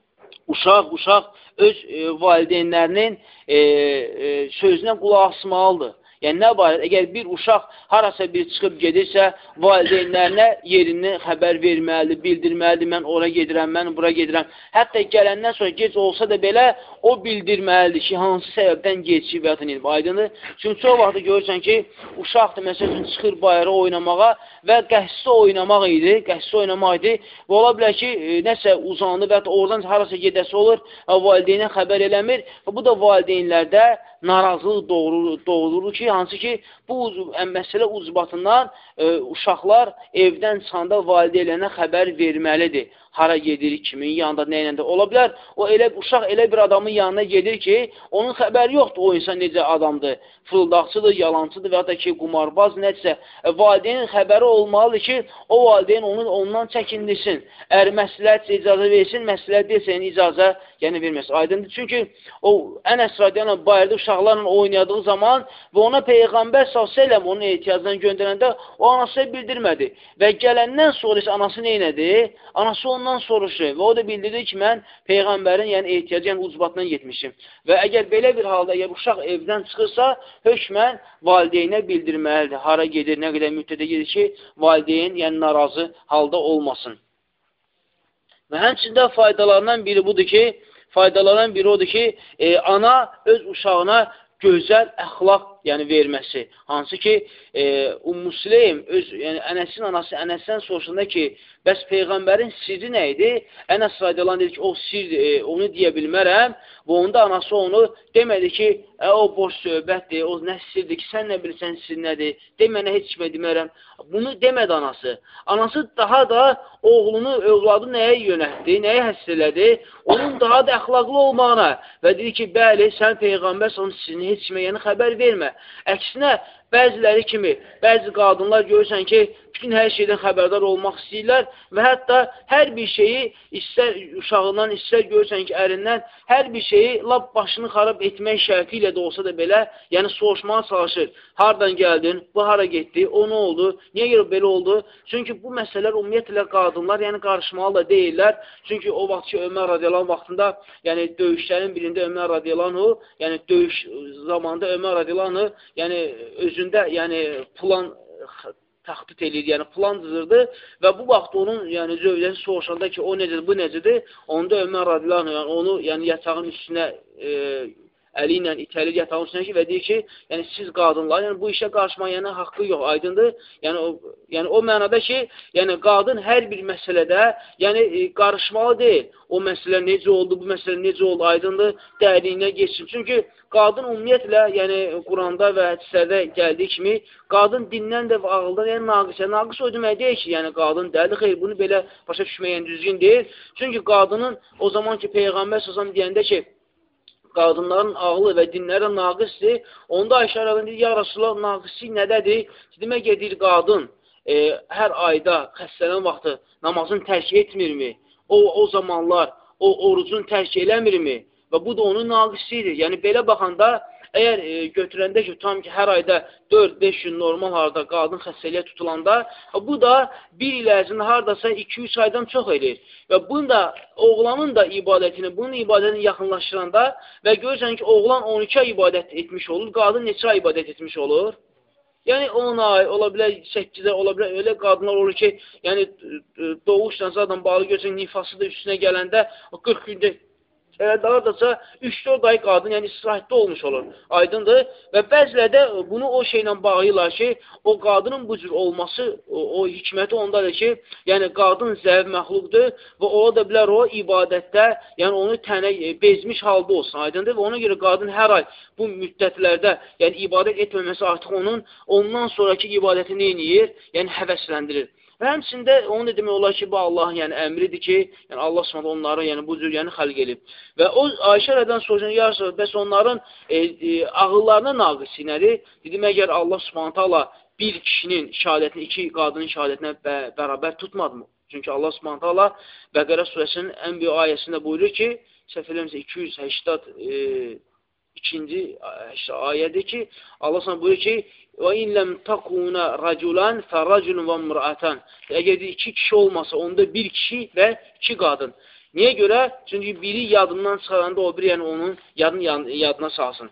uşaq, uşaq öz e, valideynlərinin e, e, sözünə qulaq asmalıdır. Yəni, nə barədə? Əgər bir uşaq harasa bir çıxıb gedirsə, valideynlərinə yerini xəbər verməlidir, bildirməlidir, mən ora gedirəm, mən bura gedirəm. Hətta gələndən sonra gec olsa da belə, o bildirməlidir ki, hansı səbəbdən geçib və ya aydındır. Çünki çox vaxtda görürsən ki, uşaq da məsəl üçün çıxır bayra oynamağa və qəsdi oynamaq idi, qəsdi oynamaq idi və ola bilər ki, e, nəsə uzandı və ya oradan harasa gedəsi olur, valideynə xəbər eləmir və bu da valideynlərdə narazılıq doğurur, doğurur ki, hansı ki, bu məsələ ucbatından e, uşaqlar evdən çıxanda valideynlərinə xəbər verməlidir. Hara gedir, kimin yanında, nə ilə də ola bilər. O elə, uşaq elə bir adamın yanına gedir ki, onun xəbəri yoxdur, o insan necə adamdır, fırıldaqçıdır, yalancıdır və ya da ki, qumarbaz nədirsə. E, valideynin xəbəri olmalıdır ki, o valideyn onu ondan çəkindirsin. Əgər məsləhət icazə versin, məsləhət deyilsə, yəni icazə yəni verməsin. Aydındır. Çünki o Ənəs radiyallahu bayırda uşaqlarla oynadığı zaman və ona Peyğəmbər sallallahu əleyhi və səlləm onun ehtiyacından göndərəndə o anasına bildirmədi. Və gələndən sonra isə anası neynədi? Anası ondan soruşur və o da bildirdi ki, mən Peyğəmbərin yəni ehtiyacı, yəni ucbatından getmişim. Və əgər belə bir halda, əgər uşaq evdən çıxırsa, hökmən valideynə bildirməlidir. Hara gedir, nə qədər müddətə gedir ki, valideyn yəni narazı halda olmasın. Və həmçində faydalarından biri budur ki, faydalarından biri odur ki, e, ana öz uşağına gözəl əxlaq yəni verməsi. Hansı ki, e, Ümmü Süleym öz, yəni Ənəsin anası Ənəsdən soruşanda ki, bəs Peyğəmbərin sirri nə idi? Ənəs radiyallahu dedi ki, o sir, e, onu deyə bilmərəm və onda anası onu demədi ki, e, o boş söhbətdir, o nə sirdir ki, sən nə bilirsən sir nədir, demənə heç kimə demərəm. Bunu demədi anası. Anası daha da oğlunu, övladı nəyə yönətdi, nəyə həsr elədi? Onun daha da əxlaqlı olmağına və dedi ki, bəli, sən Peyğəmbər onun sirini heç kimə yəni xəbər vermə. Əksinə, bəziləri kimi, bəzi qadınlar görürsən ki, bütün hər şeydən xəbərdar olmaq istəyirlər və hətta hər bir şeyi istər uşağından, istər görürsən ki, ərindən hər bir şeyi lap başını xarab etmək şərti ilə də olsa da belə, yəni soruşmağa çalışır. Hardan gəldin, bu hara getdi, o nə oldu, niyə görə belə oldu? Çünki bu məsələlər ümumiyyətlə qadınlar yəni qarışmalı da deyirlər. Çünki o vaxt ki, Ömər radiyallahu vaxtında, yəni döyüşlərin birində Ömər radiyallahu, yəni döyüş zamanında Ömər radiyallahu, yəni özündə yəni plan təxtit eləyir, yəni plan düzürdü və bu vaxt onun yəni zövcəsi soruşanda ki, o necədir, bu necədir, onda Ömər radiyallahu yəni onu yəni yatağın üstünə e, əli ilə itəlir yatağın üstünə ki, və deyir ki, yəni siz qadınlar, yəni bu işə qarışma, yəni haqqı yox, aydındır. Yəni o, yəni o mənada ki, yəni qadın hər bir məsələdə, yəni e, qarışmalı deyil. O məsələ necə oldu, bu məsələ necə oldu, aydındır, dərinliyinə geçsin. Çünki qadın ümumiyyətlə, yəni Quranda və hədislərdə gəldiyi kimi, qadın dindən də və ağıldan, yəni naqis. Yəni, naqis o demək deyil ki, yəni qadın dəli, xeyr, bunu belə başa düşməyən düzgün deyil. Çünki qadının o zaman ki, Peyğəmbər səsəm deyəndə ki, qadınların ağlı və dinləri naqisdir. Onda Ayşə rəvəndə deyir, ya Rasulullah, naqisi nədədir? Demək gedir, qadın e, hər ayda xəstələn vaxtı namazını tərk etmirmi? O, o zamanlar o orucun tərk eləmirmi? Və bu da onun naqisidir. Yəni, belə baxanda əgər e, götürəndə ki, tam ki, hər ayda dörd beş gün normal harda qadın xəstəliyə tutulanda, bu da bir il ərzində haradasa iki üç aydan çox eləyir. Və bunu da, oğlanın da ibadətini, bunun ibadətini yaxınlaşdıranda və görürsən ki, oğlan on iki ay ibadət etmiş olur, qadın neçə ay ibadət etmiş olur? Yəni on ay, ola bilər səkkiz ay, ola bilər elə qadınlar olur ki, yəni doğuşdan zaten bağlı görürsən, nifası da üstünə gələndə qırx gündə daha da üç dörd ay qadın, yəni istirahətdə olmuş olur, aydındır. Və bəzilə də bunu o şeylə bağlayırlar ki, o qadının bu cür olması, o, o hikməti ondadır ki, yəni qadın zəif məxluqdur və o da bilər o ibadətdə, yəni onu tənə bezmiş halda olsun, aydındır. Və ona görə qadın hər ay bu müddətlərdə, yəni ibadət etməməsi artıq onun, ondan sonraki ibadəti neyiniyir? Yəni həvəsləndirir. Və həmçində onu da demək olar ki, bu Allahın yəni, əmridir ki, yəni Allah s.ə. onları yəni, bu cür yəni, xəlq edib. Və o Ayşə rədən soruşan, yarısı, bəs onların e, e, ağıllarına naqisi nədir? Dedim, əgər Allah s.ə. bir kişinin şəhadətini, iki qadının şəhadətinə bə bərabər tutmadı mı? Çünki Allah s.ə. Bəqərə surəsinin ən böyük ayəsində buyurur ki, səhv eləmirəmsə iki yüz səksən ikinci ayədir ki, Allah s.ə. buyurur ki, وَاِنْ لَمْ تَقُونَ رَجُلًا فَرَجُلٌ وَمْرَأَتًا Əgər iki kişi olmasa, onda bir kişi və iki qadın. Niyə görə? Çünki biri yadından çıxaranda o biri yəni onun yadın yadına salsın.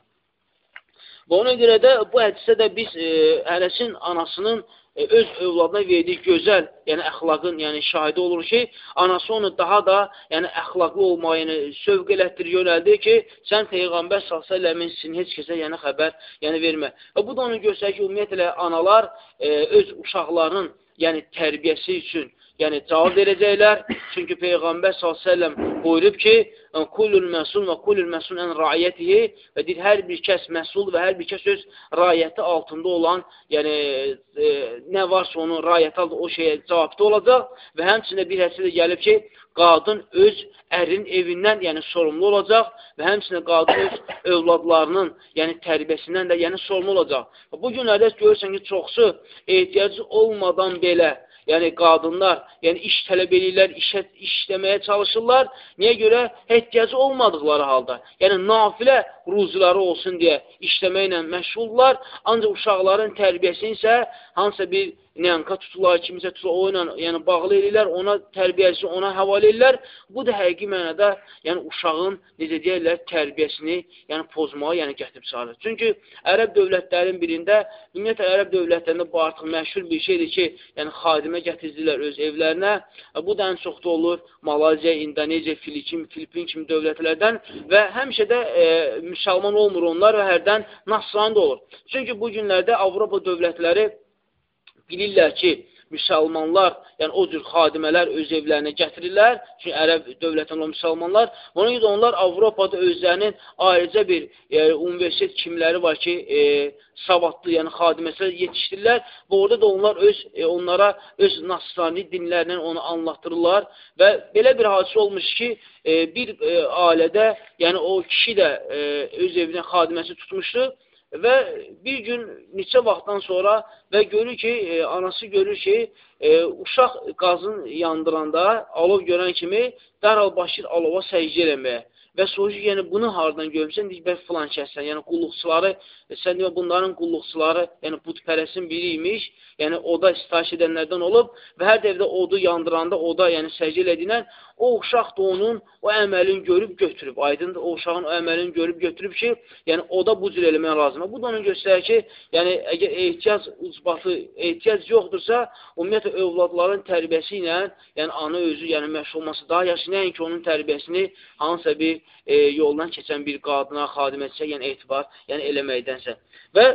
Və ona görə də bu hədisdə də biz e, Ənəsin anasının e, öz övladına verdiyi gözəl, yəni əxlaqın, yəni şahidi olur ki, anası onu daha da, yəni əxlaqlı olmağa, yəni sövq elətdir, yönəldir ki, sən Peyğəmbər sallallahu əleyhi və səlləmin sizin heç kəsə yəni xəbər, yəni vermə. Və bu da onu göstərir ki, ümumiyyətlə analar e, öz uşaqlarının, yəni tərbiyəsi üçün, yəni cavab verəcəklər. Çünki Peyğəmbər sallallahu əleyhi və səlləm buyurub ki, Kullul məsul və kullul məsul ən raiyyətihi və deyir, hər bir kəs məsul və hər bir kəs öz raiyyəti altında olan, yəni e, nə varsa onun raiyyəti altında o şeyə cavabda olacaq və həmçində bir hədisdə gəlib ki, qadın öz ərinin evindən yəni sorumlu olacaq və həmçində qadın öz övladlarının yəni tərbiyəsindən də yəni sorumlu olacaq. Bu günlərdə görürsən ki, çoxsu ehtiyacı olmadan belə yəni qadınlar, yəni iş tələb edirlər, işə, işləməyə çalışırlar. Niyə görə? Ehtiyacı olmadıqları halda. Yəni nafilə ruziləri olsun deyə işləməklə məşğuldurlar. Ancaq uşaqların tərbiyəsini isə hansısa bir nənka tutular, kimisə tutular, o ilə yəni, bağlı edirlər, ona tərbiyəsi ona həvalə edirlər. Bu da həqiqi mənada yəni, uşağın, necə deyərlər, tərbiyəsini yəni, pozmağa yəni, gətirib çağırır. Çünki ərəb dövlətlərin birində, ümumiyyətlə ərəb dövlətlərində bu artıq məşhur bir şeydir ki, yəni xadimə gətirdirlər öz evlərinə. Bu da ən çox da olur Malayziya, İndoneziya, Filipin, Filipin kimi dövlətlərdən və həmişə də e, müsəlman olmur onlar və hərdən nasrani da olur. Çünki bu günlərdə Avropa dövlətləri bilirlər ki, müsəlmanlar, yəni o cür xadimələr öz evlərinə gətirirlər. Çünki ərəb dövlətində olan müsəlmanlar. Ona görə onlar Avropada özlərinin ayrıca bir e, universitet kimləri var ki, e, savadlı, yəni xadiməsələr yetişdirirlər və orada da onlar öz, e, onlara öz nasrani dinlərindən onu anlatdırırlar və belə bir hadisə olmuş ki, e, bir e, ailədə, yəni o kişi də e, öz evinə xadiməsi tutmuşdu. Və bir gün neçə vaxtdan sonra və görür ki, e, anası görür ki, e, uşaq qazın yandıranda, alov görən kimi dərhal başlayır alova səcdə eləməyə. Və sorucu, yəni bunu haradan görmüşsən, deyir, bəlkə filan kəssən, yəni qulluqçuları, sən deyir, bunların qulluqçuları, yəni budpərəsin biri imiş, yəni oda istahiş edənlərdən olub və hər dəvdə odu yandıranda, oda yəni səcdə elədiyindən, o uşaq da onun o əməlini görüb götürüb, aydındır, o uşağın o əməlini görüb götürüb ki, yəni o da bu cür eləmək lazımdır. Bu da onu göstərir ki, yəni əgər ehtiyac ucbatı, ehtiyac yoxdursa, ümumiyyətlə övladların tərbiyəsi ilə, yəni ana özü, yəni məşğul olması daha yaxşı, nəinki onun tərbiyəsini hansısa bir e, yoldan keçən bir qadına, xadiməçisə, yəni etibar yəni eləməkdənsə. Və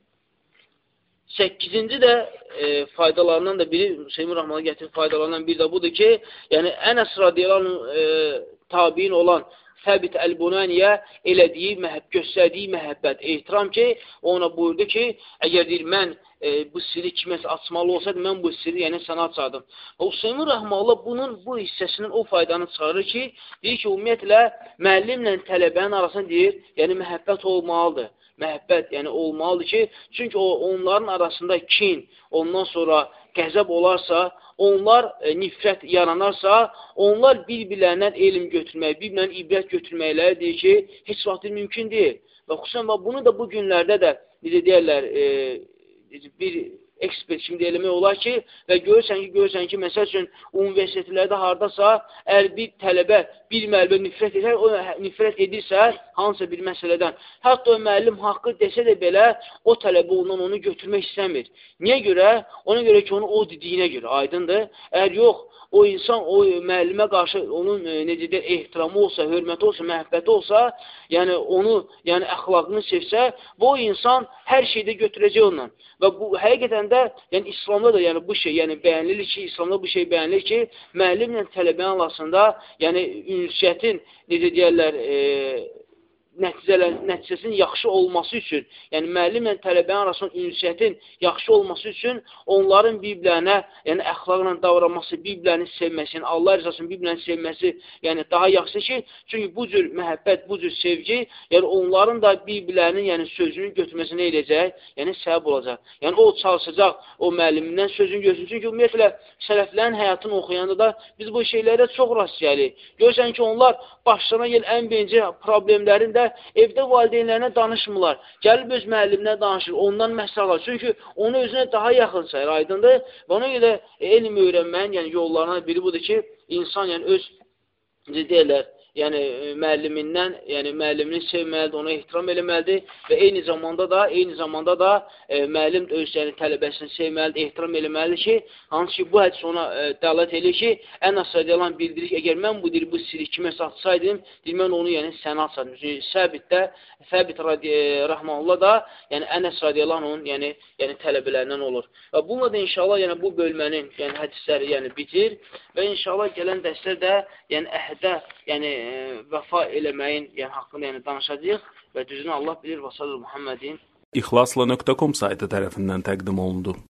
səkkizinci də e, faydalarından da biri, Hüseyin Rəhman'a gətirib faydalarından biri də budur ki, yəni Ənəs radiyallahu e, tabiin olan Səbit Əl-Bunaniyə elədiyi, məhəb, göstərdiyi məhəbbət, ehtiram ki, ona buyurdu ki, əgər deyir, mən e, bu sirri kiməsə açmalı olsaydı, mən bu sirri yəni sənə açardım. Və Hüseyin Rəhmanlı bunun bu hissəsinin o faydanı çıxarır ki, deyir ki, ümumiyyətlə, müəllimlə tələbənin arasında deyir, yəni məhəbbət olmalıdır. məhəbbət yəni olmalıdır ki, çünki o, onların arasında kin, ondan sonra qəzəb olarsa, onlar e, nifrət yaranarsa, onlar bir-birlərindən elm götürmək, bir-birlərindən ibrət götürməkləridir ki, heç vaxt mümkün deyil. Və xüsusən və bunu da bu günlərdə də, necə deyərlər, e, bir ekspert kimi eləmək olar ki, və görürsən ki, görürsən ki, məsəl üçün, universitetlərdə haradasa, əgər bir tələbə, bir müəllimə nifrət edir, o nifrət edirsə, hansısa bir məsələdən, hətta o müəllim haqqı desə də belə, o tələbə ondan onu götürmək istəmir. Niyə görə? Ona görə ki, onu o dediyinə görə, aydındır. Əgər yox, o insan o müəllimə qarşı onun e, necə deyir, ehtiramı olsa, hörməti olsa, məhəbbəti olsa, yəni onu, yəni əxlaqını sevsə, bu insan hər şeydə götürəcək ondan. Və bu həqiqətən də, yəni İslamda da yəni bu şey, yəni bəyənilir ki, İslamda bu şey bəyənilir ki, müəllimlə tələbənin arasında, yəni ünsiyyətin, necə deyərlər, e, nəticəsinin yaxşı olması üçün, yəni müəllimlə tələbənin arasında ünsiyyətin yaxşı olması üçün onların bir-birlərinə, yəni əxlaqla davranması, bir-birlərini sevməsi, yəni Allah rızasının bir-birlərini sevməsi, yəni daha yaxşı ki, çünki bu cür məhəbbət, bu cür sevgi, yəni onların da bir-birlərinin yəni sözünü götürməsi nə edəcək? Yəni səbəb olacaq. Yəni o çalışacaq o müəllimindən sözünü götürsün. Çünki ümumiyyətlə sələflərin həyatını oxuyanda da biz bu şeylərə çox rast gəlirik. Görürsən ki, onlar başlarına gəl ən birinci problemlərində evdə valideynlərinə danışmırlar. Gəlib öz müəlliminə danışır, ondan məsləhət alır. Çünki onu özünə daha yaxın sayır, aydındır. Və ona görə elm öyrənməyin yəni, yollarından biri budur ki, insan yəni, öz, necə deyirlər, yəni müəllimindən, yəni müəllimini sevməlidir, ona ehtiram eləməlidir və eyni zamanda da, eyni zamanda da e, müəllim öz yəni, tələbəsini sevməlidir, ehtiram eləməlidir ki, hansı ki, bu hədis ona e, dəlalət edir ki, Ənəs radiyallahu anh bildirir ki, əgər mən bu, bu siri kimə satsaydım, deyir, mən onu yəni sənə atsaydım. Çünki Səbitdə, Səbit rəhmanullah da, yəni Ənəs radiyallahu anh onun yəni, yəni tələbələrindən olur. Və bununla da inşallah yəni, bu bölmənin yəni, hədisləri yəni, bitir və inşallah gələn dərslər də yəni, əhdə, yəni vəfa eləməyin yəni, haqqında yəni, danışacaq və düzünü Allah bilir və sallallahu Muhammedin İxlasla nöqtə com saytı tərəfindən təqdim olundu.